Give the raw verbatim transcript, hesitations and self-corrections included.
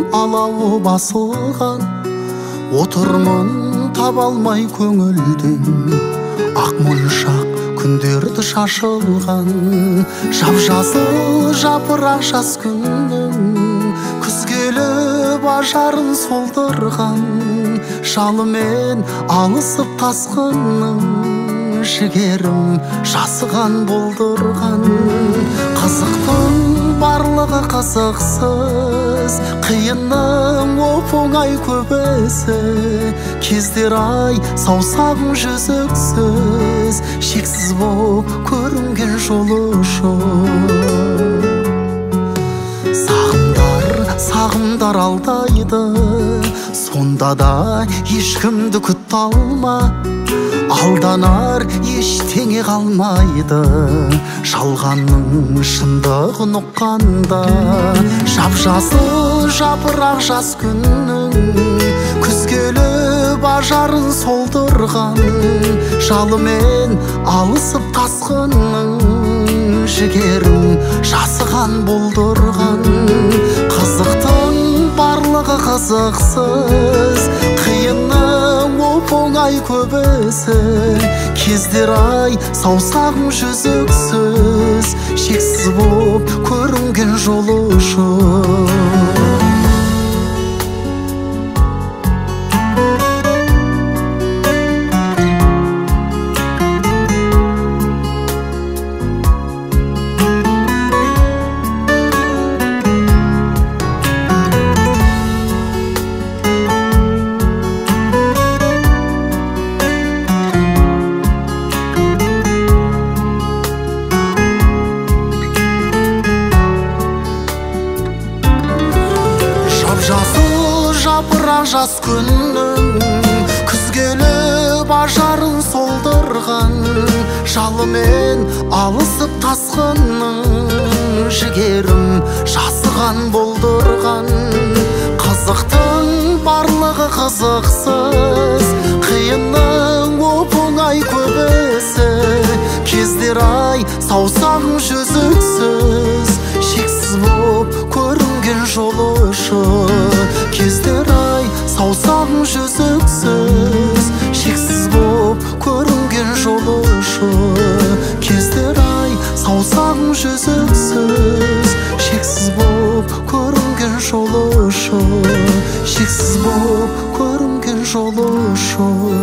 алауы басылған, отырмын таба алмай көңілдің ақ моншақ күндерді шашылған. Жап-жасыл жапырақ жас күннің күз келіп ажарын солдырған. Жалымен алысып тасқынның жігерім жасыған болдырған. Қызықтың барлығы қызықсыз, қиынның оп-оңай көбесі. Кездер ай саусағың жүзіксіз, шексіз боп көрінген жолушы. Сағымдар, сағымдар алдайды, сонда да ешкімді күт алма. Алданар ештеңе қалмайды, жалғанның шындығын ұққанда. Жап-жасыл жапырақ жас күннің күз келіп ажарын солдырған. Жалымен алысып тасқынның жігерін жасыған болдырған. Қызықтың барлығы қызықсыз, қиынның оп-оңай көбесі. Кездер ай саусағың жүзіксіз, шексіз боп көрінген жолушы. Жасыл жапырақ жас күннің күз келіп ажарын солдырған. Жалымен алысып тасқынның жігерім жасыған болдырған. Қызықтың барлығы қызықсыз, қиынның оп-оңай көбесі. Кездер ай саусағың жүзіксіз, шексіз боп көрінген жолушы. Кездер ай саусағың жүзіксіз, шексіз боп көрінген жолушы. Кездер ай саусағың жүзіксіз, шексіз боп көрінген жолушы. Шексіз боп көрінген жолушы.